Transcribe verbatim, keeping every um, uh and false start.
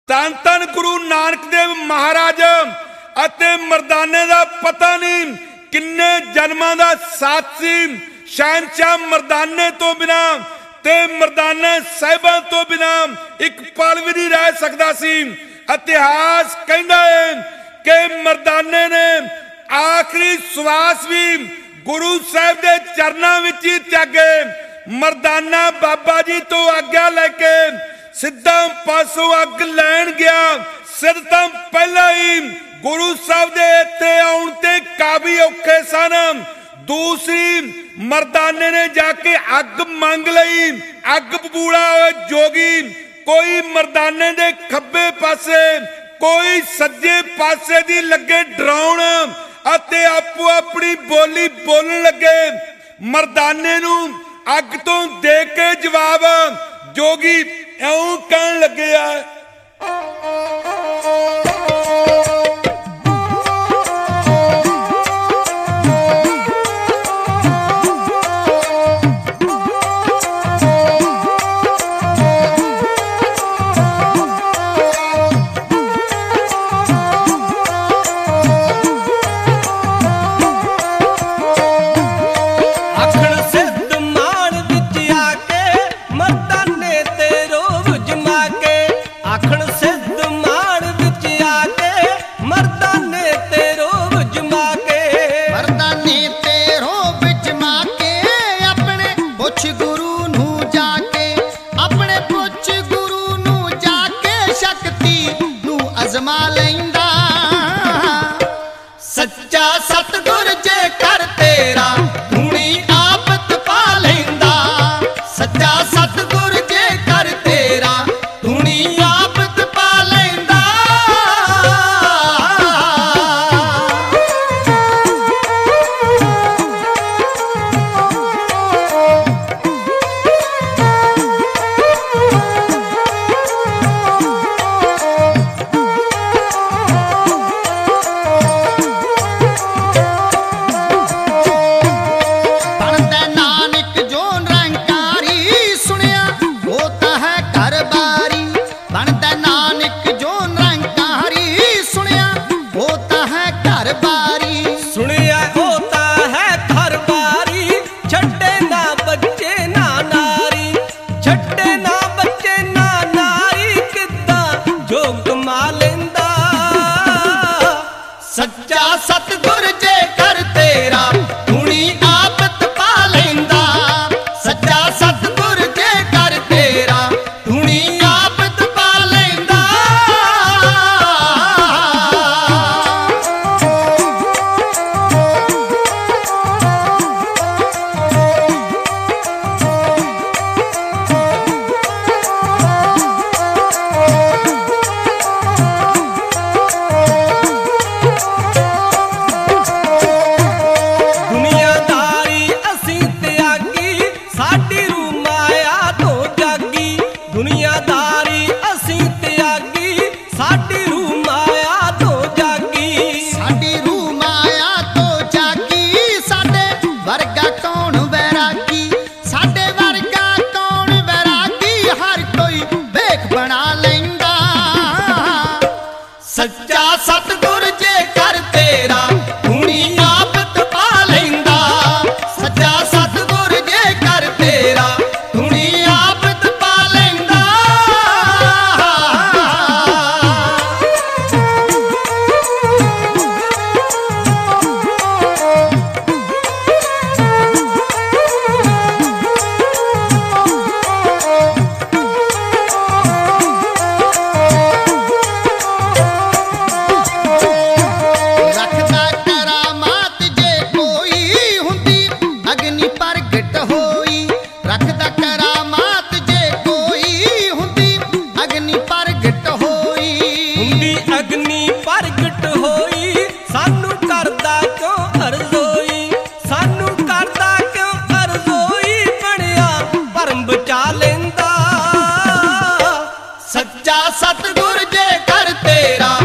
ਧੰਨ ਧੰਨ ਗੁਰੂ ਨਾਨਕ देव महाराज ਅਤੇ मर्दाने का पता नहीं किन्ने जन्मां दा साथ सी। शहनशाह मर्दाने तो बिना ते मर्दाना साहिबां तो बिना एक पल भी नहीं रह सकता सी। इतिहास कहता है कि मर्दाने ने आखिरी श्वास भी गुरु साहब के चरणों विच ही त्यागे। मर्दाना बाबा जी तो आग्या लेके सिद्धा पासों अग लैन गया। सिद्ध तो पहला ही गुरु साहब दे इत्थे आउण ते काफी औखे सन। दूसरी मर्दाने ने जाके अग मंग लई। अग बबूला होए जोगी कोई मर्दाने दे खब्बे पासे कोई सज्जे पासे दी लगे डराउण अते आपो अपनी बोली बोलण लगे। मर्दाने नूं अग तो दे के जवाब जोगी इउं कहण लगे आ सच्चा सतगुर जे कर तेरा धूनी आप तपा लैंदा। सच्चा सतगुर जे कर तेरा धूनी आप तपा लैंदा। सच्चा सतगुर जे कर तेरा धूनी आप तपा लैंदा। सच्चा सतगुर जे कर तेरा धूनी आप तपा लैंदा। सच्चा सतगुर जे कर तेरा धूनी आप तपा लैंदा। सच्चा सतगुर जे कर तेरा धूनी आप तपा लैंदा। सच्चा सतगुर जे कर तेरा